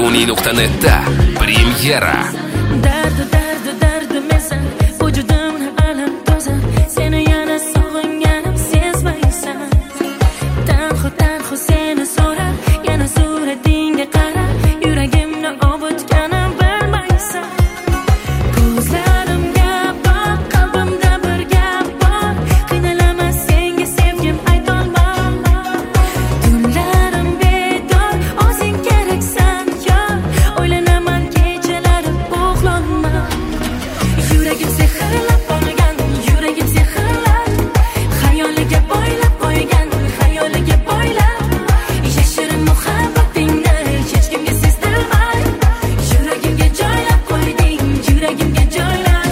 Beruniy.net'da premyera. Dardim esa vujudimni alam to'zar. Seni yana sog'inganim sezmaysan. Tanho seni so'rar, yana suratingga qarab yuragimni ovutganim bilmaysan. Ko'zlarimga boq, qalbimda bir gap bor. Qiynalaman senga sevgim aytolmam. Tunlarim bedor, o'zing keraksan yor. O'ylanaman kechalari uxlolmam. Yuragim sehrlab qolgan, yuragim sehrlab. Xayoliga boylab qo'ygan, xayoliga boylab. Yashirin muhabbatingni hech kimga sezdirmay. Yuragimga joylab qo'yding, yuragimga joylab.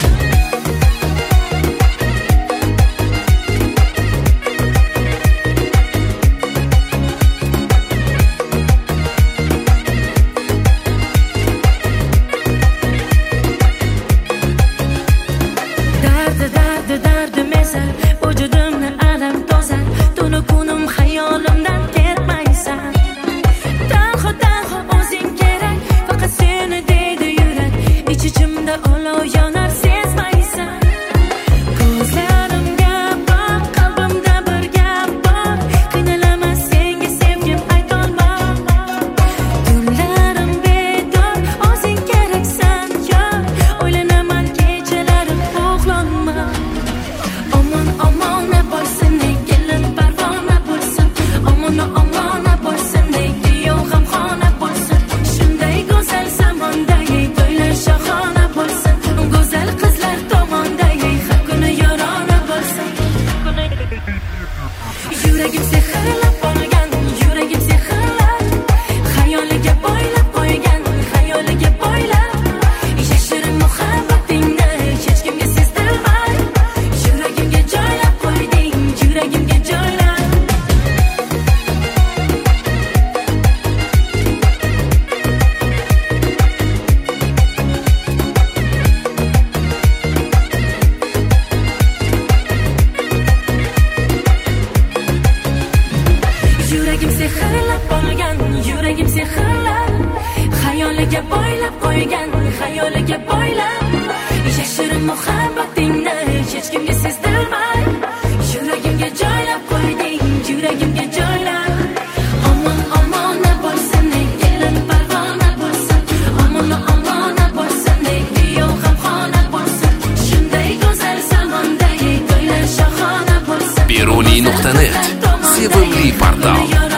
Dardim esa vujudimni alam to'zar. Tunu kunim xayolimdan ketmaysan. Tanho o'zing kerak, faqat seni deydi yurak. Ich-ichimda olov yonar sezmaysan. Ko'zlarimga boq, qalbimda bir gap bor. Qiynalaman senga sevgim aytolmam. Tunlarim bedor, o'zing keraksan yor. O'ylanaman kechalari uxlolmam. Omona bo'lsin, kelin parvona bo'lsin. Omona bo'lsin, kuyov ham xona bo'lsin. Shunday go'zal zamondagi to'ylar shohona bo'lsin. Go'zal qizlar tomondagi har kuni yorona bo'lsin. Yuragim sehrlab qolgan, yuragim sehrlab. Xayoliga boylab qo'ygan, xayoliga boylab. Yashirin muhabbatingni hech kimga sezdirmay. Yuragimga joylab qo'yding, yuragimga joylab. Yuragim sehrlab qolgan, yuragim sehrlab. Xayoliga boylab qo'ygan, xayoliga boylab. Yashirin muhabbatingni hech kimga sezdirmay. Yuragimga joylab qo'yding, yuragimga joylab. Omona bo'lsin, kelin parvona bo'lsin. Omona bo'lsin, kuyov ham xona bo'lsin. Shunday go'zal zamondagi to'ylar shohona bo'lsin. Beruniy.net sevimli portal.